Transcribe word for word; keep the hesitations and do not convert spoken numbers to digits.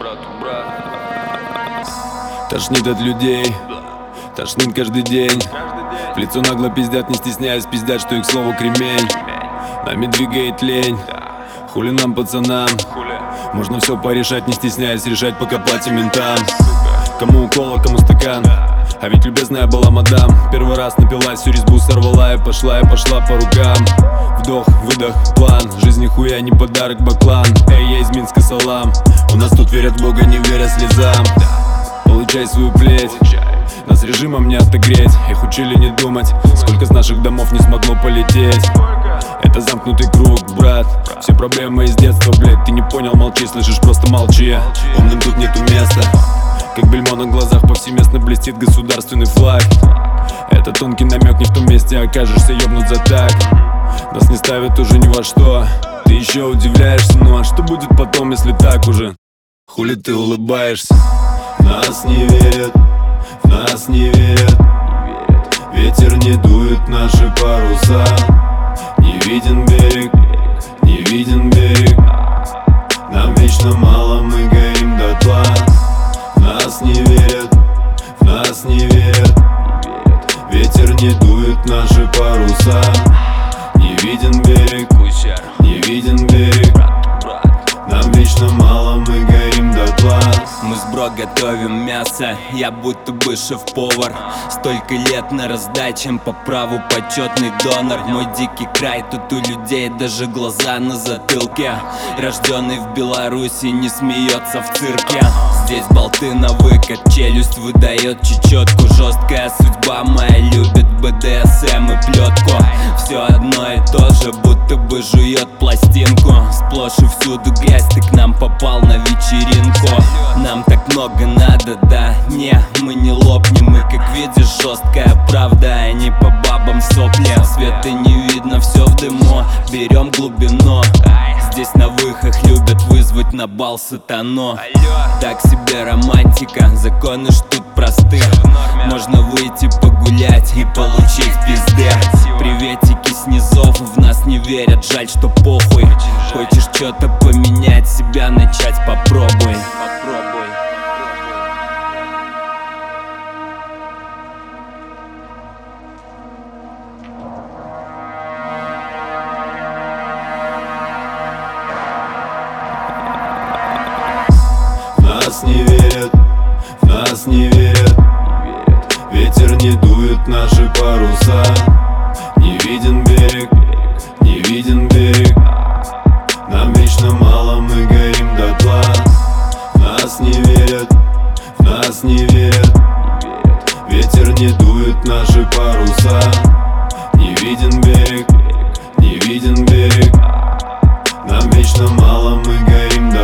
брату, брат. Тошнит от людей, тошнит каждый день. В лицо нагло пиздят, не стесняясь, пиздят, что их слово кремень. Нами двигает лень, хули нам, пацанам. Можно все порешать, не стесняясь решать, пока платим ментам. Кому укола, кому стакан, а ведь любезная была мадам. Первый раз напилась, всю резьбу сорвала и пошла, и пошла по рукам. Вдох, выдох, план, жизнь нихуя не подарок, баклан. Эй, я из Минска, салам. У нас тут верят в Бога, не веря слезам. Получай свою плеть, нас режимом не отогреть. Их учили не думать, сколько с наших домов не смогло полететь. Это замкнутый круг, брат. Все проблемы из детства, блядь. Ты не понял, молчи, слышишь, просто молчи. Умным тут нету места. Как бельмо на глазах повсеместно блестит государственный флаг. Это тонкий намек, не в том месте окажешься ёбнут за так. Нас не ставят уже ни во что. Ты еще удивляешься, ну а что будет потом, если так уже? Хули ты улыбаешься? Нас не верят, в нас не верят. Ветер не дует наши паруса. Не виден берег, не виден берег. Нам вечно мало, мы горим дотла. В нас не верят, в нас не верят. Ветер не дует наши паруса. Не виден берег, не виден берег. Нам вечно мало, мы горим дотла. Мы с бро готовим мясо, я будто бы шеф-повар. Столько лет на раздаче, по праву почетный донор. Мой дикий край, тут у людей даже глаза на затылке. Рожденный в Беларуси, не смеется в цирке. Здесь болты на выкат, челюсть выдает чечетку. Жесткая судьба моя любит бэ дэ эс эм и плетку. Все одно и то же, будто бы жует пластинку. Сплошь и всюду грязь, ты к нам попал на вечеринку. Нам так много надо, да, не, мы не лопнем. Мы, как видишь, жесткая правда, а не по бабам сопли. Света не видно, все в дыму, берем глубину. Здесь на выхах любят вызвать на бал сатану. Так себе романтика, законы ж тут просты. Можно выйти погулять и получить пизды. Приветики снизов, в нас не верят, жаль, что похуй. Хочешь что-то поменять, себя начать, попробуй. В нас не верят, в нас не верят. Ветер не дует наши паруса. Не виден берег, не виден берег. Нам вечно мало, мы горим дотла. В нас не верят, в нас не верят. Ветер не дует наши паруса. Не виден берег, не виден берег. Нам вечно мало, мы горим дотла.